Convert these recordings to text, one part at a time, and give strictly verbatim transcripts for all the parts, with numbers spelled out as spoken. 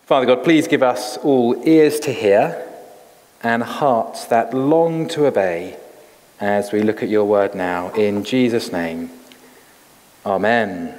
Father God, please give us all ears to hear and hearts that long to obey as we look at your word now. In Jesus' name, amen.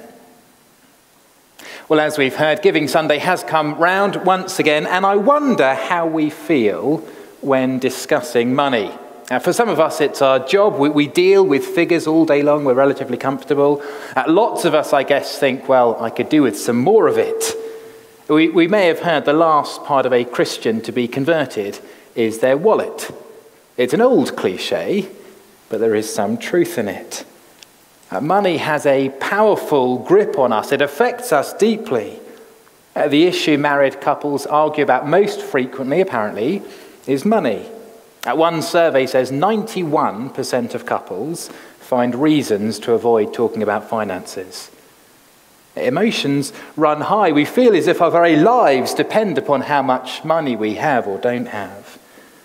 Well, as we've heard, Giving Sunday has come round once again, and I wonder how we feel when discussing money. Uh, for some of us, it's our job. We, we deal with figures all day long. We're relatively comfortable. Uh, lots of us, I guess, think, well, I could do with some more of it. We, we may have heard the last part of a Christian to be converted is their wallet. It's an old cliche, but there is some truth in it. Uh, money has a powerful grip on us. It affects us deeply. Uh, the issue married couples argue about most frequently, apparently, is money. Uh, one survey says ninety-one percent of couples find reasons to avoid talking about finances. Emotions run high. We feel as if our very lives depend upon how much money we have or don't have.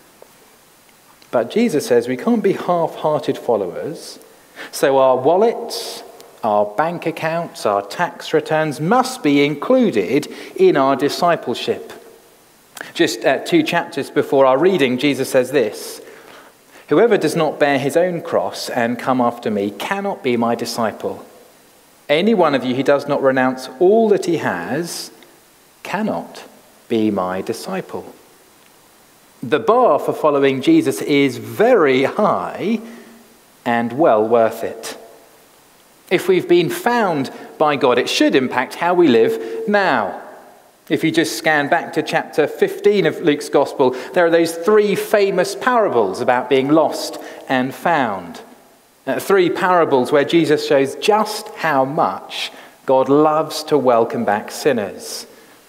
But Jesus says we can't be half-hearted followers. So our wallets, our bank accounts, our tax returns must be included in our discipleship. Just uh, two chapters before our reading, Jesus says this: "Whoever does not bear his own cross and come after me cannot be my disciple. Any one of you who does not renounce all that he has cannot be my disciple." The bar for following Jesus is very high and well worth it. If we've been found by God, it should impact how we live now. If you just scan back to chapter fifteen of Luke's Gospel, there are those three famous parables about being lost and found. Uh, three parables where Jesus shows just how much God loves to welcome back sinners.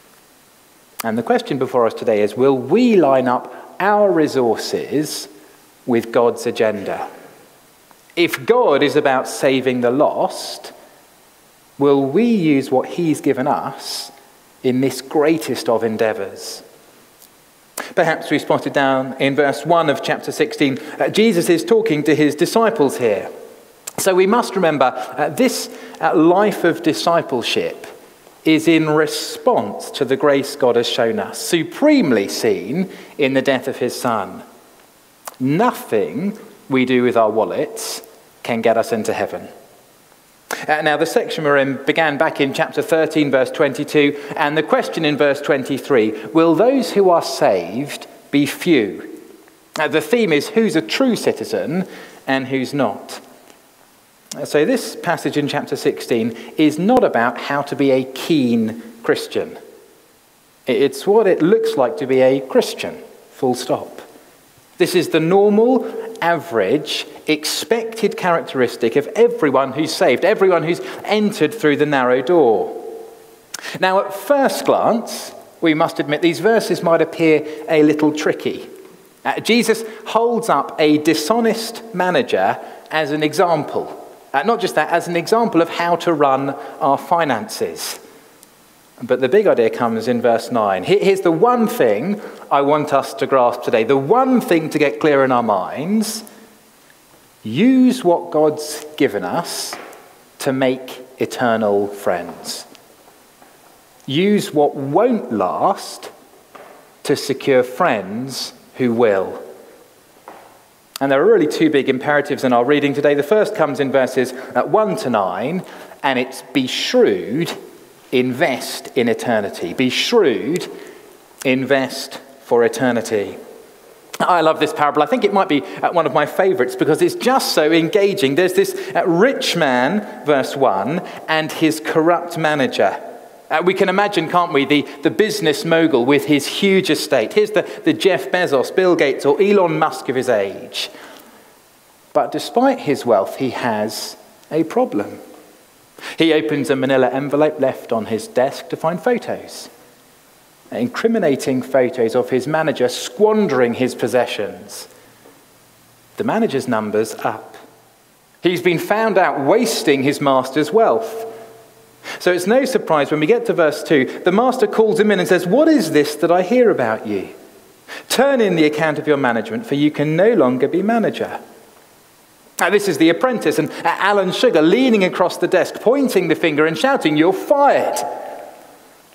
And the question before us today is, will we line up our resources with God's agenda? If God is about saving the lost, will we use what he's given us in this greatest of endeavours? Perhaps we spotted down in verse one of chapter sixteen, uh, Jesus is talking to his disciples here. So we must remember uh, this uh, life of discipleship is in response to the grace God has shown us, supremely seen in the death of his Son. Nothing we do with our wallets can get us into heaven. Uh, now, the section we're in began back in chapter thirteen, verse twenty-two, and the question in verse twenty-three, will those who are saved be few? Uh, the theme is who's a true citizen and who's not. Uh, so this passage in chapter sixteen is not about how to be a keen Christian. It's what it looks like to be a Christian, full stop. This is the normal, average, expected characteristic of everyone who's saved, everyone who's entered through the narrow door. Now, at first glance, we must admit these verses might appear a little tricky. Uh, Jesus holds up a dishonest manager as an example. Uh, not just that, as an example of how to run our finances. But the big idea comes in verse nine. Here's the one thing I want us to grasp today. The one thing to get clear in our minds. Use what God's given us to make eternal friends. Use what won't last to secure friends who will. And there are really two big imperatives in our reading today. The first comes in verses one to nine, and it's be shrewd, invest in eternity. Be shrewd, invest for eternity. I love this parable. I think it might be one of my favourites because it's just so engaging. There's this rich man, verse one, and his corrupt manager. Uh, we can imagine, can't we, the, the business mogul with his huge estate. Here's the, the Jeff Bezos, Bill Gates, or Elon Musk of his age. But despite his wealth, he has a problem. He opens a manila envelope left on his desk to find photos. Incriminating photos of his manager squandering his possessions. The manager's number's up. He's been found out wasting his master's wealth. So it's no surprise when we get to verse two, the master calls him in and says, "What is this that I hear about you? Turn in the account of your management, for you can no longer be manager." Now, this is the apprentice, and Alan Sugar leaning across the desk, pointing the finger and shouting, "You're fired."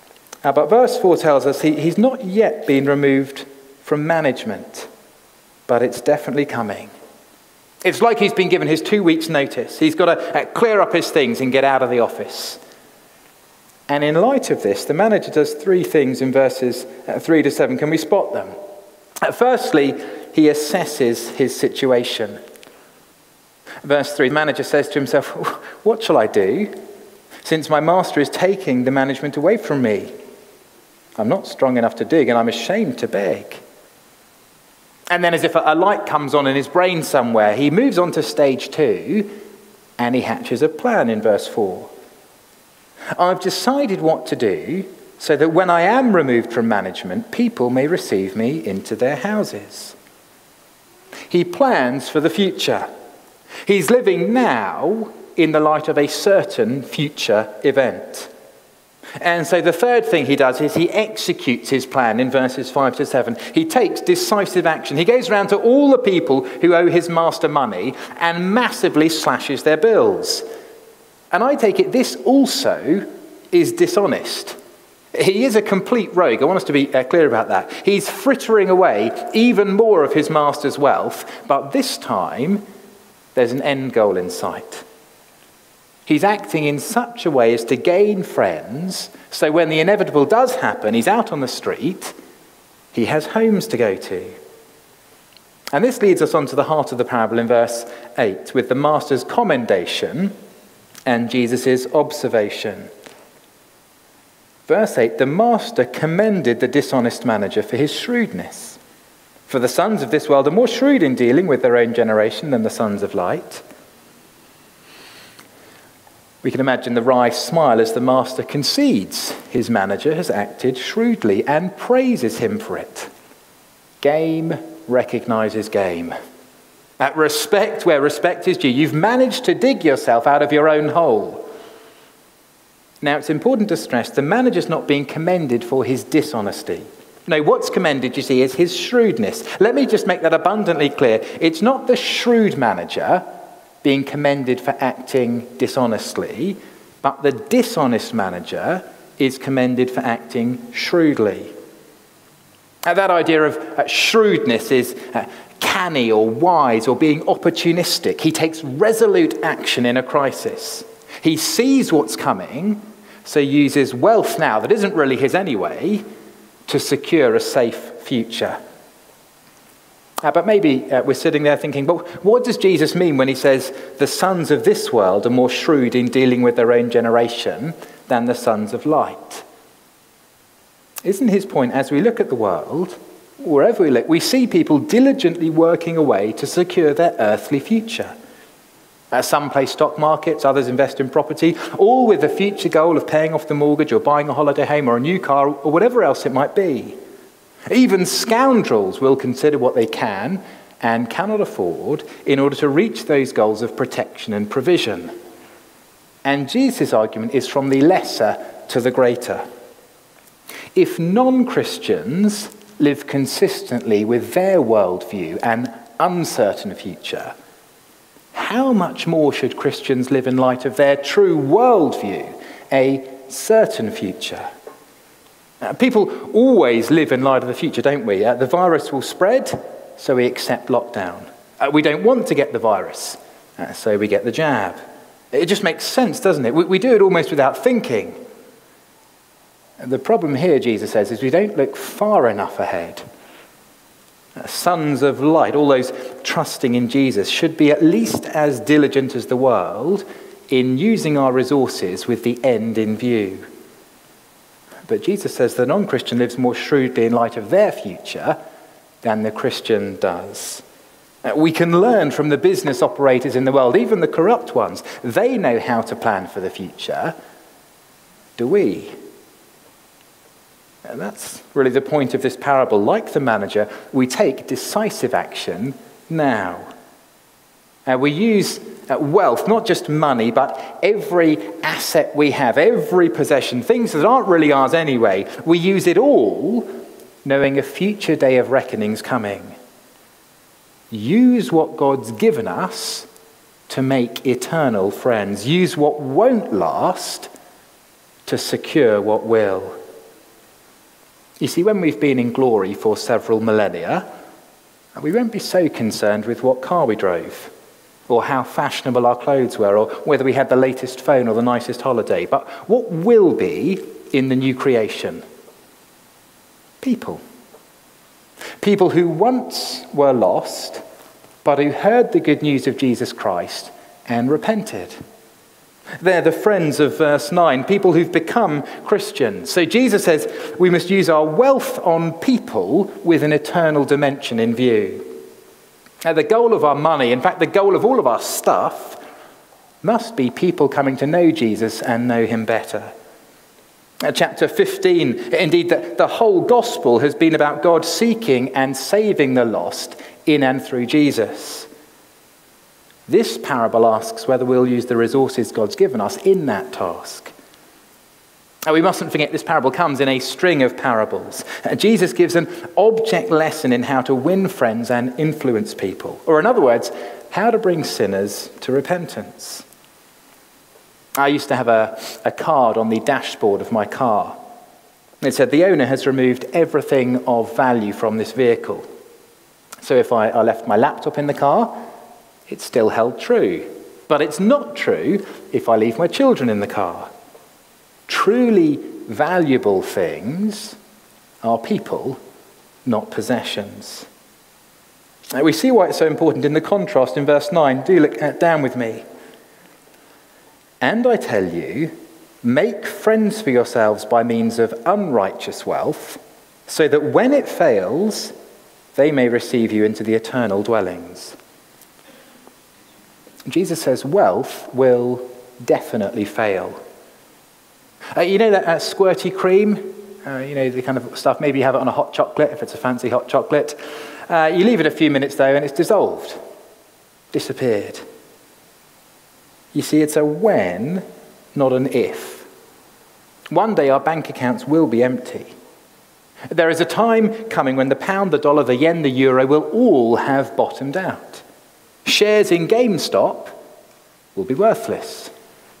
Uh, but verse four tells us he, he's not yet been removed from management, but it's definitely coming. It's like he's been given his two weeks' notice. He's got to uh, clear up his things and get out of the office. And in light of this, the manager does three things in verses uh, three to seven. Can we spot them? Uh, firstly, he assesses his situation. Verse three, the manager says to himself, "What shall I do, since my master is taking the management away from me? I'm not strong enough to dig, and I'm ashamed to beg." And then as if a light comes on in his brain somewhere, he moves on to stage two, and he hatches a plan in verse four. "I've decided what to do so that when I am removed from management, people may receive me into their houses." He plans for the future. He's living now in the light of a certain future event. And so the third thing he does is he executes his plan in verses five to seven. He takes decisive action. He goes around to all the people who owe his master money and massively slashes their bills. And I take it this also is dishonest. He is a complete rogue. I want us to be uh, clear about that. He's frittering away even more of his master's wealth, but this time there's an end goal in sight. He's acting in such a way as to gain friends, so when the inevitable does happen, he's out on the street, he has homes to go to. And this leads us on to the heart of the parable in verse eight, with the master's commendation and Jesus' observation. Verse eight, the master commended the dishonest manager for his shrewdness. For the sons of this world are more shrewd in dealing with their own generation than the sons of light. We can imagine the wry smile as the master concedes his manager has acted shrewdly and praises him for it. Game recognizes game. At respect where respect is due. You've managed to dig yourself out of your own hole. Now, it's important to stress the manager's not being commended for his dishonesty. No, what's commended, you see, is his shrewdness. Let me just make that abundantly clear. It's not the shrewd manager being commended for acting dishonestly, but the dishonest manager is commended for acting shrewdly. Now, that idea of uh, shrewdness is uh, canny or wise or being opportunistic. He takes resolute action in a crisis. He sees what's coming, so uses wealth now that isn't really his anyway to secure a safe future. Uh, but maybe uh, we're sitting there thinking, but what does Jesus mean when he says the sons of this world are more shrewd in dealing with their own generation than the sons of light? Isn't his point, as we look at the world, wherever we look, we see people diligently working away to secure their earthly future. Uh, some play stock markets, others invest in property, all with the future goal of paying off the mortgage or buying a holiday home or a new car or whatever else it might be. Even scoundrels will consider what they can and cannot afford in order to reach those goals of protection and provision. And Jesus' argument is from the lesser to the greater. If non-Christians live consistently with their worldview and uncertain future, how much more should Christians live in light of their true worldview, a certain future? Uh, people always live in light of the future, don't we? Uh, the virus will spread, so we accept lockdown. Uh, we don't want to get the virus, uh, so we get the jab. It just makes sense, doesn't it? We, we do it almost without thinking. And the problem here, Jesus says, is we don't look far enough ahead. Uh, sons of light, all those trusting in Jesus, should be at least as diligent as the world in using our resources with the end in view. But Jesus says the non-Christian lives more shrewdly in light of their future than the Christian does. Uh, we can learn from the business operators in the world, even the corrupt ones. They know how to plan for the future. Do we? And that's really the point of this parable. Like the manager, we take decisive action now. Uh, we use uh, wealth, not just money, but every asset we have, every possession, things that aren't really ours anyway. We use it all knowing a future day of reckoning's coming. Use what God's given us to make eternal friends. Use what won't last to secure what will. You see, when we've been in glory for several millennia, we won't be so concerned with what car we drove, or how fashionable our clothes were, or whether we had the latest phone or the nicest holiday. But what will be in the new creation? People. People who once were lost, but who heard the good news of Jesus Christ and repented. They're the friends of verse nine, people who've become Christians. So Jesus says we must use our wealth on people with an eternal dimension in view. Now, the goal of our money, in fact, the goal of all of our stuff, must be people coming to know Jesus and know him better. Uh, chapter fifteen, indeed, the, the whole gospel has been about God seeking and saving the lost in and through Jesus. This parable asks whether we'll use the resources God's given us in that task. Now, we mustn't forget this parable comes in a string of parables. Uh, Jesus gives an object lesson in how to win friends and influence people. Or in other words, how to bring sinners to repentance. I used to have a, a card on the dashboard of my car. It said, the owner has removed everything of value from this vehicle. So if I, I left my laptop in the car, it still held true. But it's not true if I leave my children in the car. Truly valuable things are people, not possessions. Now, we see why it's so important in the contrast in verse nine. Do look at, down with me. And I tell you, make friends for yourselves by means of unrighteous wealth, so that when it fails, they may receive you into the eternal dwellings. Jesus says wealth will definitely fail. Uh, you know that uh, squirty cream? Uh, you know, the kind of stuff, maybe you have it on a hot chocolate, if it's a fancy hot chocolate. Uh, you leave it a few minutes, though, and it's dissolved, disappeared. You see, it's a when, not an if. One day our bank accounts will be empty. There is a time coming when the pound, the dollar, the yen, the euro will all have bottomed out. Shares in GameStop will be worthless.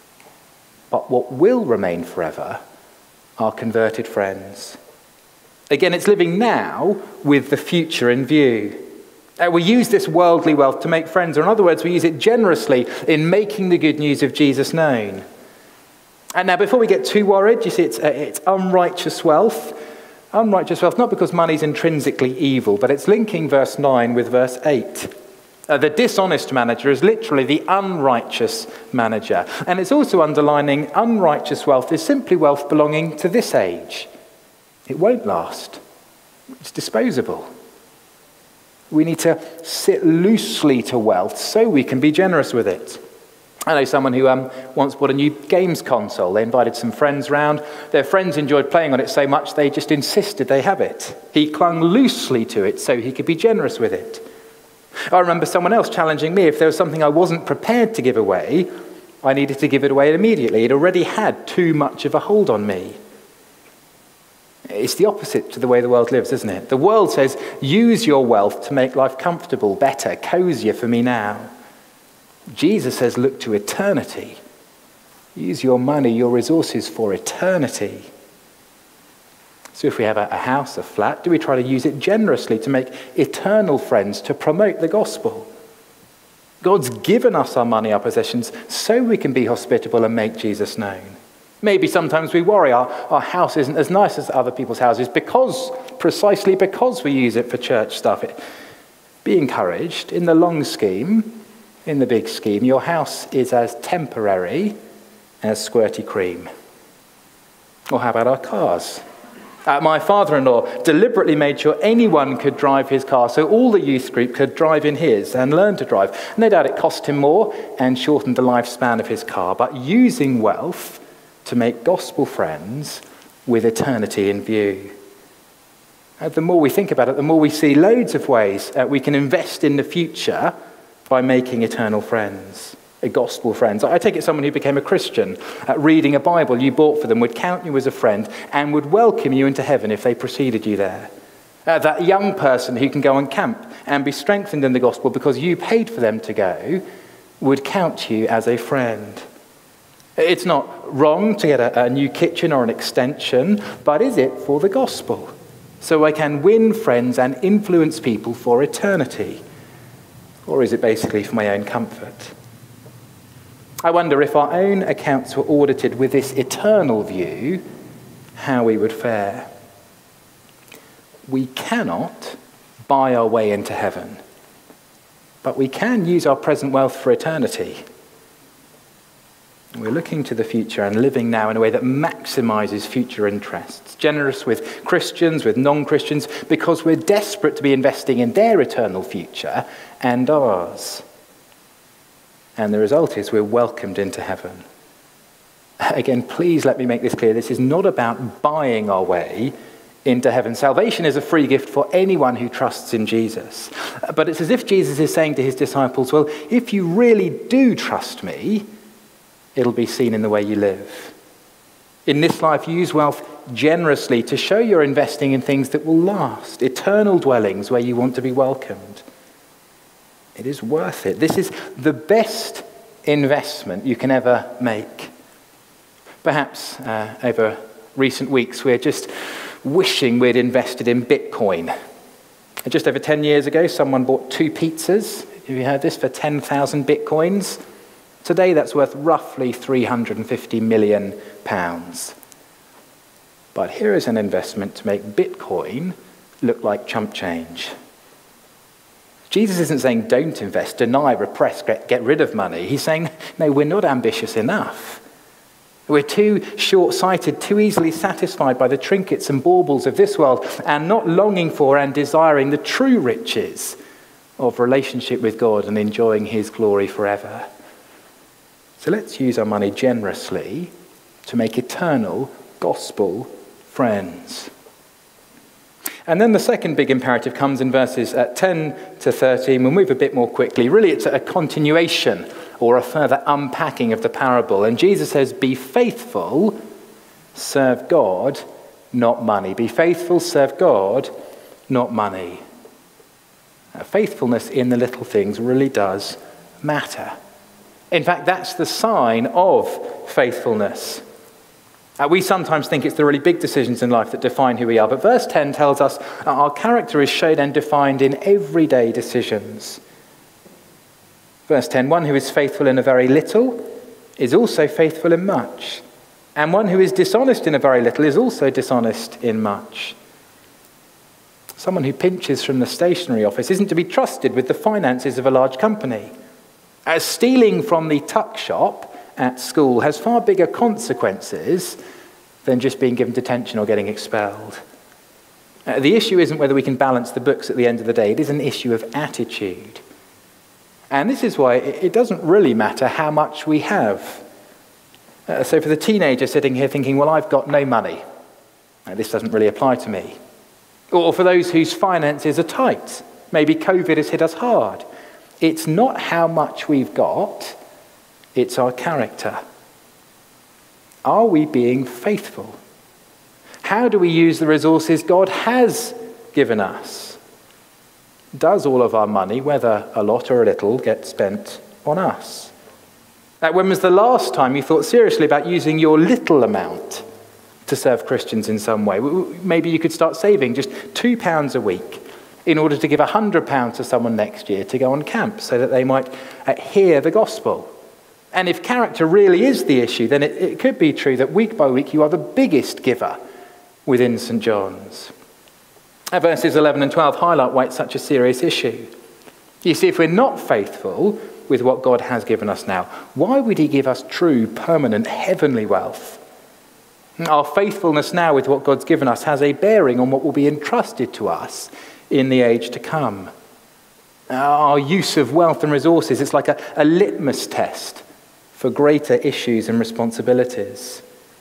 But what will remain forever are converted friends. Again, it's living now with the future in view. Uh, we use this worldly wealth to make friends, or in other words, we use it generously in making the good news of Jesus known. And now, before we get too worried, you see, it's, uh, it's unrighteous wealth. Unrighteous wealth, not because money's intrinsically evil, but it's linking verse nine with verse eight. Uh, the dishonest manager is literally the unrighteous manager. And it's also underlining unrighteous wealth is simply wealth belonging to this age. It won't last. It's disposable. We need to sit loosely to wealth so we can be generous with it. I know someone who um, once bought a new games console. They invited some friends round. Their friends enjoyed playing on it so much they just insisted they have it. He clung loosely to it so he could be generous with it. I remember someone else challenging me if there was something I wasn't prepared to give away, I needed to give it away immediately. It already had too much of a hold on me. It's the opposite to the way the world lives, isn't it? The world says, use your wealth to make life comfortable, better, cozier for me now. Jesus says, look to eternity. Use your money, your resources for eternity. So if we have a, a house, a flat, do we try to use it generously to make eternal friends, to promote the gospel? God's given us our money, our possessions, so we can be hospitable and make Jesus known. Maybe sometimes we worry our, our house isn't as nice as other people's houses because, precisely because we use it for church stuff. It, be encouraged. In the long scheme, in the big scheme, your house is as temporary as squirty cream. Or how about our cars? Uh, my father-in-law deliberately made sure anyone could drive his car so all the youth group could drive in his and learn to drive. No doubt it cost him more and shortened the lifespan of his car, but using wealth to make gospel friends with eternity in view. Uh, the more we think about it, the more we see loads of ways uh, we can invest in the future by making eternal friends. Gospel friends. I take it someone who became a Christian, uh, reading a Bible you bought for them, would count you as a friend and would welcome you into heaven if they preceded you there. Uh, that young person who can go on camp and be strengthened in the gospel because you paid for them to go would count you as a friend. It's not wrong to get a, a new kitchen or an extension, but is it for the gospel? so I can win friends and influence people for eternity? Or is it basically for my own comfort? I wonder if our own accounts were audited with this eternal view, how we would fare. We cannot buy our way into heaven, but we can use our present wealth for eternity. We're looking to the future and living now in a way that maximizes future interests, generous with Christians, with non-Christians, because we're desperate to be investing in their eternal future and ours. And the result is we're welcomed into heaven. Again, please let me make this clear. This is not about buying our way into heaven. Salvation is a free gift for anyone who trusts in Jesus. But it's as if Jesus is saying to his disciples, well, if you really do trust me, it'll be seen in the way you live. In this life, use wealth generously to show you're investing in things that will last, eternal dwellings where you want to be welcomed. It is worth it. This is the best investment you can ever make. Perhaps uh, over recent weeks, we're just wishing we'd invested in Bitcoin. Just over ten years ago, someone bought two pizzas, have you heard this, for ten thousand Bitcoins. Today, that's worth roughly three hundred fifty million pounds. But here is an investment to make Bitcoin look like chump change. Jesus isn't saying don't invest, deny, repress, get, get rid of money. He's saying, no, we're not ambitious enough. We're too short-sighted, too easily satisfied by the trinkets and baubles of this world, and not longing for and desiring the true riches of relationship with God and enjoying his glory forever. So let's use our money generously to make eternal gospel friends. And then the second big imperative comes in verses ten to thirteen. We'll move a bit more quickly. Really, it's a continuation or a further unpacking of the parable. And Jesus says, be faithful, serve God, not money. Be faithful, serve God, not money. Now, faithfulness in the little things really does matter. In fact, that's the sign of faithfulness. Uh, we sometimes think it's the really big decisions in life that define who we are, but verse ten tells us our character is shown and defined in everyday decisions. Verse ten, one who is faithful in a very little is also faithful in much, and one who is dishonest in a very little is also dishonest in much. Someone who pinches from the stationery office isn't to be trusted with the finances of a large company. As stealing from the tuck shop at school has far bigger consequences than just being given detention or getting expelled. Uh, the issue isn't whether we can balance the books at the end of the day. It is an issue of attitude. And this is why it, it doesn't really matter how much we have. Uh, so for the teenager sitting here thinking, well, I've got no money. Now, this doesn't really apply to me. Or for those whose finances are tight. Maybe COVID has hit us hard. It's not how much we've got. It's our character. Are we being faithful? How do we use the resources God has given us? Does all of our money, whether a lot or a little, get spent on us? Now, when was the last time you thought seriously about using your little amount to serve Christians in some way? Maybe you could start saving just two pounds a week in order to give one hundred pounds to someone next year to go on camp so that they might uh, hear the gospel. And if character really is the issue, then it, it could be true that week by week you are the biggest giver within Saint John's. Uh, verses eleven and twelve highlight why it's such a serious issue. You see, if we're not faithful with what God has given us now, why would he give us true, permanent, heavenly wealth? Our faithfulness now with what God's given us has a bearing on what will be entrusted to us in the age to come. Our use of wealth and resources, it's like a, a litmus test for greater issues and responsibilities.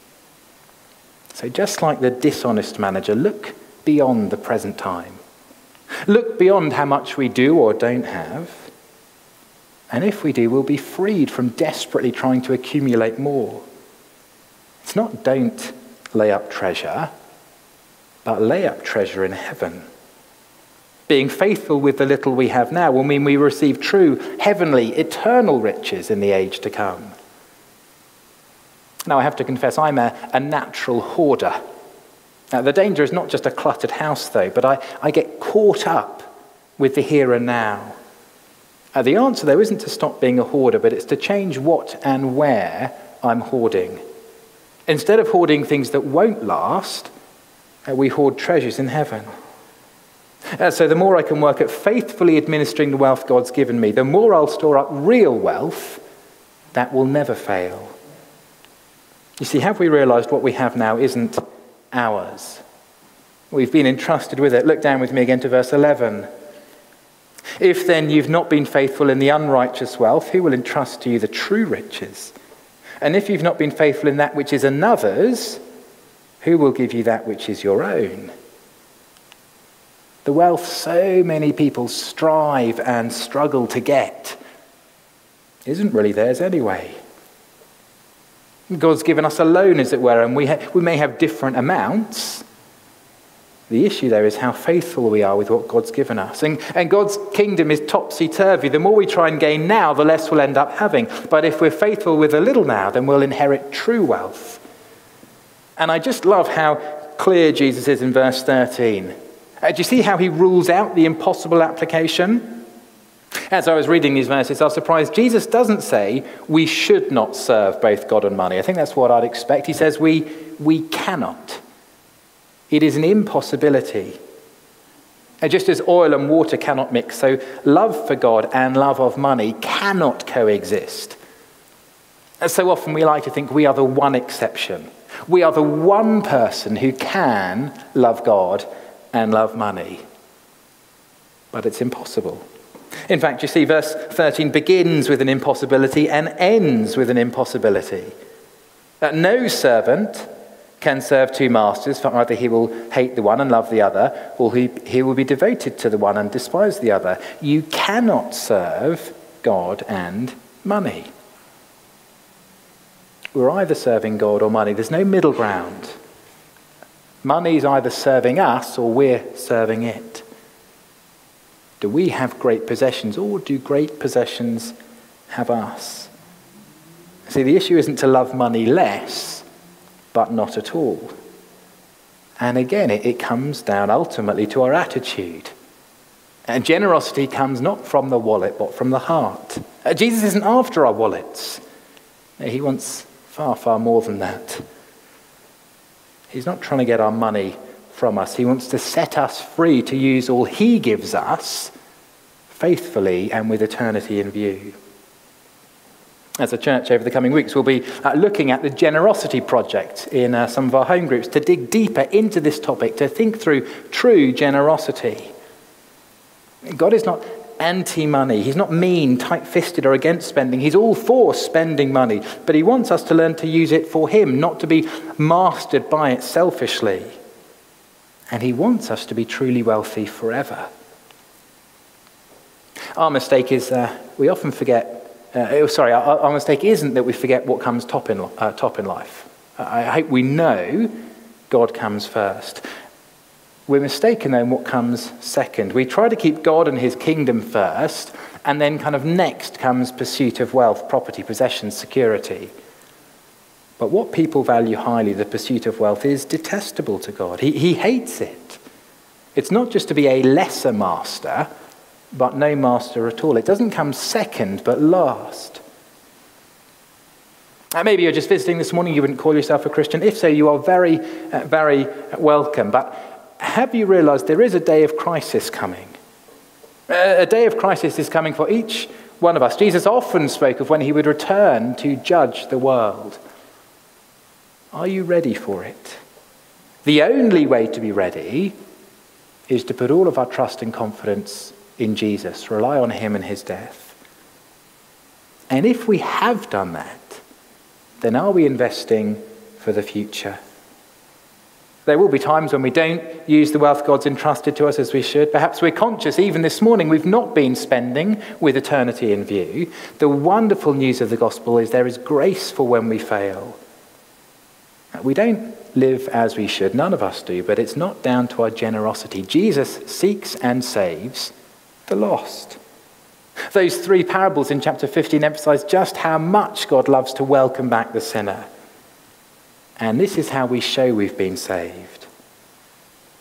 So just like the dishonest manager, look beyond the present time. Look beyond how much we do or don't have. And if we do, we'll be freed from desperately trying to accumulate more. It's not don't lay up treasure, but lay up treasure in heaven. Being faithful with the little we have now will mean we receive true, heavenly, eternal riches in the age to come. Now, I have to confess, I'm a, a natural hoarder. Now, the danger is not just a cluttered house, though, but I, I get caught up with the here and now. Uh, the answer, though, isn't to stop being a hoarder, but it's to change what and where I'm hoarding. Instead of hoarding things that won't last, uh, we hoard treasures in heaven. Uh, so the more I can work at faithfully administering the wealth God's given me, the more I'll store up real wealth that will never fail. You see, have we realized what we have now isn't ours? We've been entrusted with it. Look down with me again to verse eleven. If then you've not been faithful in the unrighteous wealth, who will entrust to you the true riches? And if you've not been faithful in that which is another's, who will give you that which is your own? The wealth so many people strive and struggle to get isn't really theirs anyway. God's given us a loan, as it were, and we, ha- we may have different amounts. The issue, though, is how faithful we are with what God's given us. And, and God's kingdom is topsy-turvy. The more we try and gain now, the less we'll end up having. But if we're faithful with a little now, then we'll inherit true wealth. And I just love how clear Jesus is in verse thirteen. Uh, do you see how he rules out the impossible application? As I was reading these verses, I was surprised Jesus doesn't say we should not serve both God and money. I think that's what I'd expect. He says we, we cannot. It is an impossibility. And just as oil and water cannot mix, so love for God and love of money cannot coexist. And so often we like to think we are the one exception. We are the one person who can love God and love money. But it's impossible. In fact, you see, verse thirteen begins with an impossibility and ends with an impossibility. That no servant can serve two masters, for either he will hate the one and love the other, or he, he will be devoted to the one and despise the other. You cannot serve God and money. We're either serving God or money. There's no middle ground. Money is either serving us or we're serving it. Do we have great possessions, or do great possessions have us? See, the issue isn't to love money less, but not at all. And again, it, it comes down ultimately to our attitude. And generosity comes not from the wallet, but from the heart. Uh, Jesus isn't after our wallets. No, he wants far, far more than that. He's not trying to get our money from us. He wants to set us free to use all he gives us faithfully and with eternity in view. As a church over the coming weeks, we'll be uh, looking at the Generosity Project in uh, some of our home groups to dig deeper into this topic, to think through true generosity. God is not anti-money. He's not mean, tight-fisted or against spending. He's all for spending money, but he wants us to learn to use it for him, not to be mastered by it selfishly. And he wants us to be truly wealthy forever. Our mistake is uh, we often forget Uh, sorry, our, our mistake isn't that we forget what comes top in, uh, top in life. I hope we know God comes first. We're mistaken though in what comes second. We try to keep God and his kingdom first, and then kind of next comes pursuit of wealth, property, possessions, security. But what people value highly, the pursuit of wealth, is detestable to God. He, he hates it. It's not just to be a lesser master, but no master at all. It doesn't come second, but last. Uh, maybe you're just visiting this morning, you wouldn't call yourself a Christian. If so, you are very, uh, very welcome. But have you realized there is a day of crisis coming? Uh, a day of crisis is coming for each one of us. Jesus often spoke of when he would return to judge the world. Are you ready for it? The only way to be ready is to put all of our trust and confidence in Jesus, rely on him and his death. And if we have done that, then are we investing for the future? There will be times when we don't use the wealth God's entrusted to us as we should. Perhaps we're conscious, even this morning, we've not been spending with eternity in view. The wonderful news of the gospel is there is grace for when we fail. We don't live as we should, none of us do, but it's not down to our generosity. Jesus seeks and saves the lost. Those three parables in chapter fifteen emphasize just how much God loves to welcome back the sinner. And this is how we show we've been saved.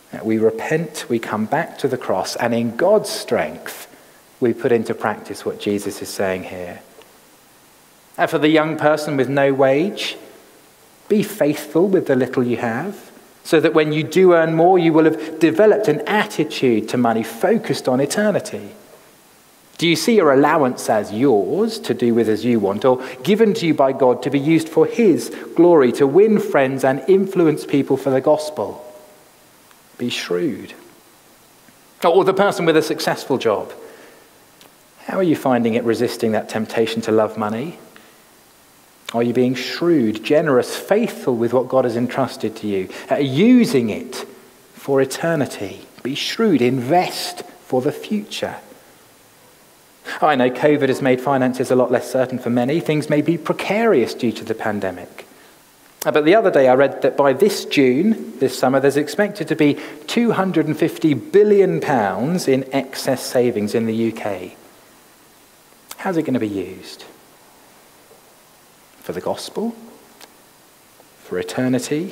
We repent, we come back to the cross, and in God's strength, we put into practice what Jesus is saying here. And for the young person with no wage, be faithful with the little you have, so that when you do earn more, you will have developed an attitude to money focused on eternity. Do you see your allowance as yours to do with as you want, or given to you by God to be used for his glory, to win friends and influence people for the gospel? Be shrewd. Or the person with a successful job. How are you finding it resisting that temptation to love money? Are you being shrewd, generous, faithful with what God has entrusted to you? Uh, using it for eternity. Be shrewd, invest for the future. I know COVID has made finances a lot less certain for many. Things may be precarious due to the pandemic. But the other day I read that by this June, this summer, there's expected to be two hundred fifty billion pounds in excess savings in the U K. How's it going to be used? For the gospel? For eternity?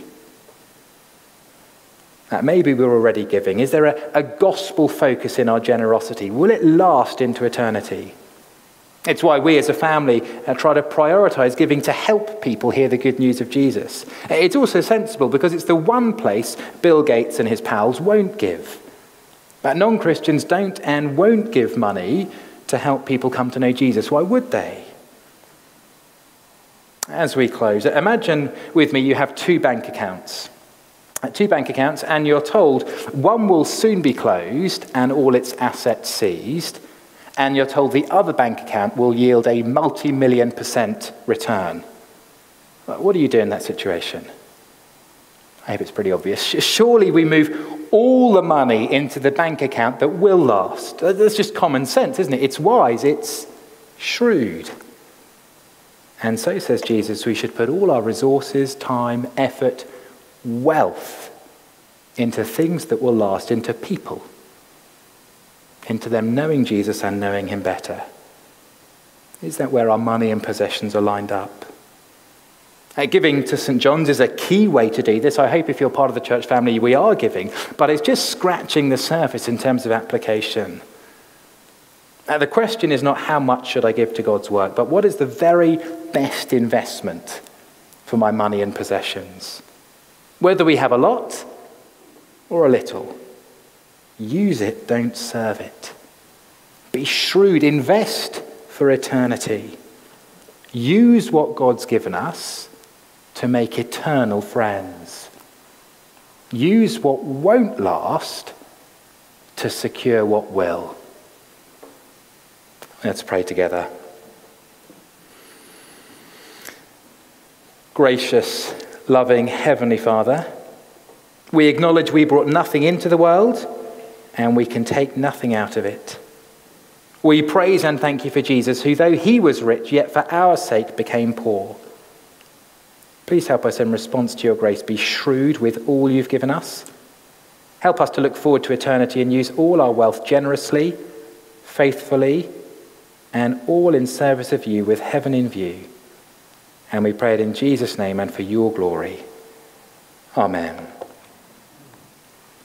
Uh, maybe we're already giving. Is there a, a gospel focus in our generosity? Will it last into eternity? It's why we as a family uh, try to prioritize giving to help people hear the good news of Jesus. It's also sensible because it's the one place Bill Gates and his pals won't give. But non-Christians don't and won't give money to help people come to know Jesus. Why would they? As we close, imagine with me you have two bank accounts. Uh, two bank accounts, and you're told one will soon be closed and all its assets seized, and you're told the other bank account will yield a multi-million percent return. What do you do in that situation? I hope it's pretty obvious. Surely we move all the money into the bank account that will last. That's just common sense, isn't it? It's wise, it's shrewd. And so, says Jesus, we should put all our resources, time, effort, wealth into things that will last, into people, into them knowing Jesus and knowing him better. Is that where our money and possessions are lined up? Uh, giving to Saint John's is a key way to do this. I hope if you're part of the church family, we are giving, but it's just scratching the surface in terms of application. Uh, the question is not how much should I give to God's work, but what is the very best investment for my money and possessions? Whether we have a lot or a little, use it, don't serve it. Be shrewd, invest for eternity. Use what God's given us to make eternal friends. Use what won't last to secure what will. Let's pray together. Gracious, loving Heavenly Father, we acknowledge we brought nothing into the world and we can take nothing out of it. We praise and thank you for Jesus, who though he was rich, yet for our sake became poor. Please help us in response to your grace be shrewd with all you've given us. Help us to look forward to eternity and use all our wealth generously, faithfully, and all in service of you with heaven in view. And we pray it in Jesus' name and for your glory. Amen.